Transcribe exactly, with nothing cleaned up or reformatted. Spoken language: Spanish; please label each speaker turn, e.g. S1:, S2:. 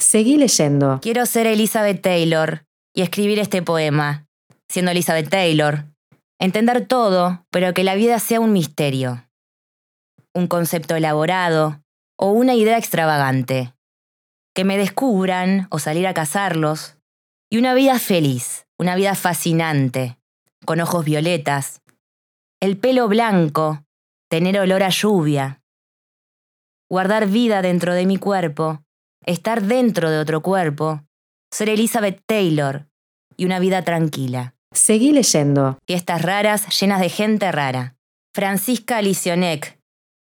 S1: Seguí leyendo.
S2: Quiero ser Elizabeth Taylor y escribir este poema, siendo Elizabeth Taylor. Entender todo, pero que la vida sea un misterio. Un concepto elaborado o una idea extravagante. Que me descubran o salir a cazarlos. Y una vida feliz, una vida fascinante, con ojos violetas. El pelo blanco, tener olor a lluvia. Guardar vida dentro de mi cuerpo, estar dentro de otro cuerpo, ser Elizabeth Taylor y una vida tranquila.
S1: Seguí leyendo.
S2: Fiestas raras llenas de gente rara. Francisca Lisionek,